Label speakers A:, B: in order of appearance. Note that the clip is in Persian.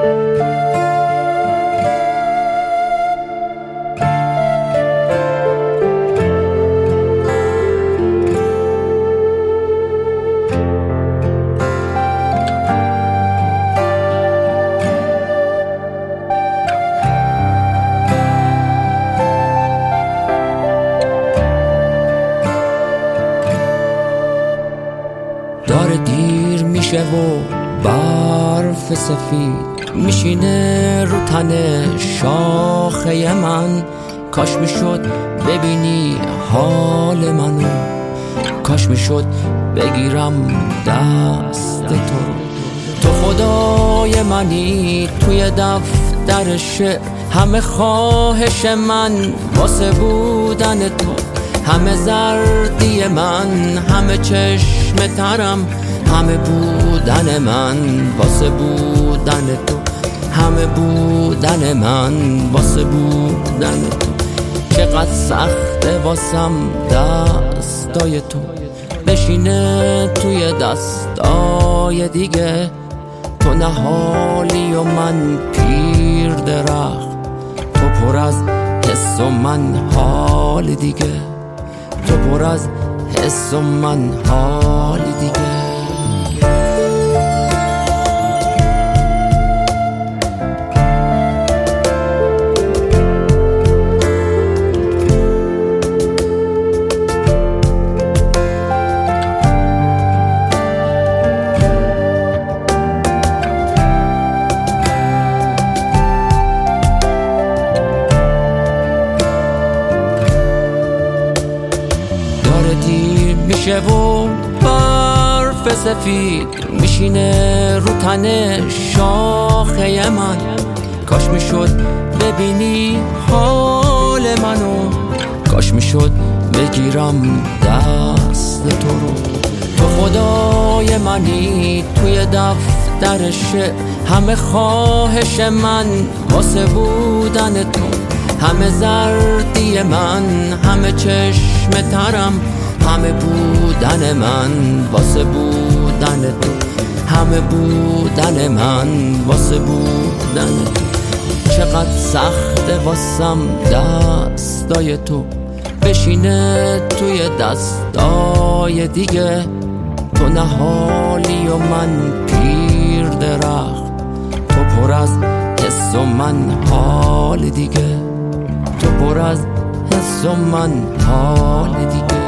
A: داره دیر میشه و برف سفید میشینه رو تن شاخه من. کاش میشد ببینی حال منو، کاش میشد بگیرم دست تو خدای منی توی دفتر شعر. همه خواهش من واسه بودن تو، همه زردی من، همه چشم ترم، همه بودن من واسه بودن تو، همه بودن من واسه بودن تو. چقدر سخته واسم دستای تو بشینه توی دستای دیگه. تو نهالی و من پیر درخت، تو پر از حس و من حال دیگه، تو پر از حس و من حال دیگه. دیر میشه و برف سفید میشینه رو تن شاخه من. کاش میشد ببینی حال منو، کاش میشد بگیرم دست تو رو. تو خدای منی توی دفتر شعر. همه خواهش من واسه بودن تو، همه زردی من، همه چشم ترم، همه بودن من واسه بودن تو، همه بودن من واسه بودن تو. چقدر سخته واسم دستای تو بشینه توی دستای دیگه. تو نهالی و من پیر درخت، تو پر از حس و من حال دیگه، تو پر از حس و من حال دیگه.